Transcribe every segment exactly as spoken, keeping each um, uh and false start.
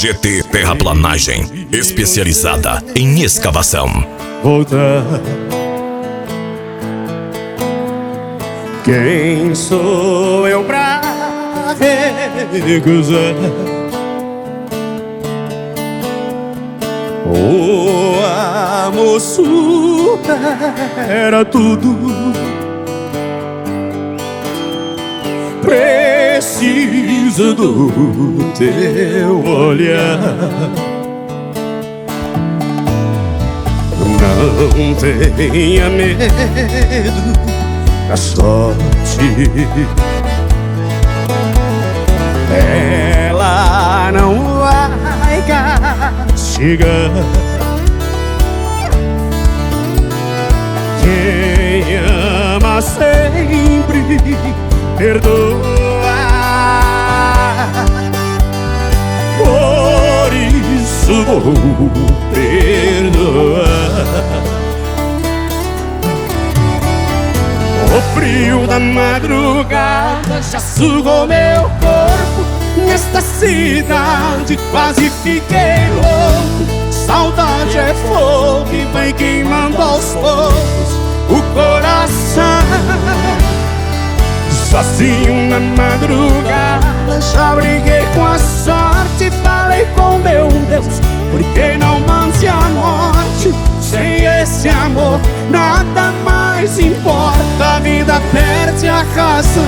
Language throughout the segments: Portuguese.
G T Terraplanagem, especializada em escavação. Voltar. Quem sou eu pra recusar o amor supera tudo? Preciso do teu olhar. Não tenha medo da sorte, ela não vai castigar. Quem ama sempre perdoa. Por isso vou perdoar. O frio da madrugada já sugou meu corpo. Nesta cidade quase fiquei louco. Saudade é fogo que vai queimando aos poucos o coração. Sozinho na madrugada já briguei com a sorte. Falei com meu Deus, por que não mande a morte? Sem esse amor nada mais importa, a vida perde a razão.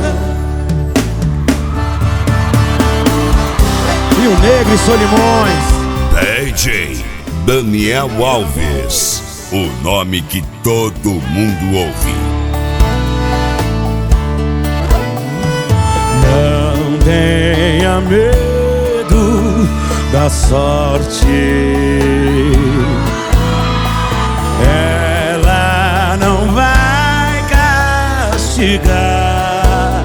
Rio Negro e Solimões. D J Daniel Alves, o nome que todo mundo ouve. Não tenha medo da sorte, ela não vai castigar.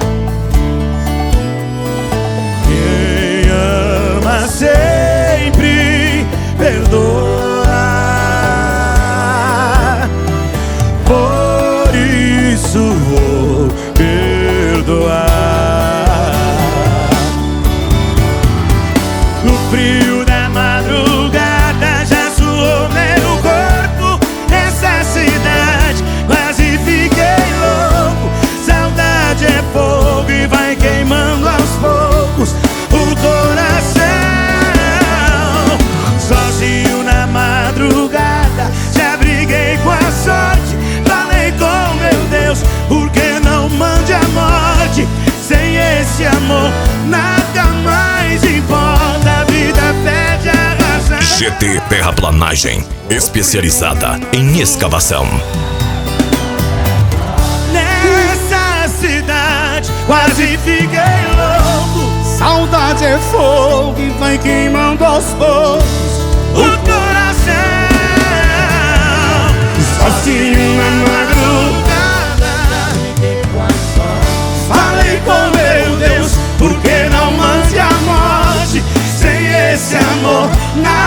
Quem ama sempre perdoa. Por isso vou perdoar. No frio da madrugada já suou meu corpo. Essa cidade quase fiquei louco. Saudade é fogo e vai queimando aos poucos o coração. Sozinho na madrugada já briguei com a sorte. Falei com meu Deus, por que não mande a morte? Sem esse amor nada mais importa, a vida perde a razão. G T Terraplanagem, especializada em escavação. Nessa cidade quase fiquei louco. Saudade é fogo e vai queimando aos poucos o coração. Sozinho na madrugada falei com meu Deus, por que não mande a morte? Sem esse amor nada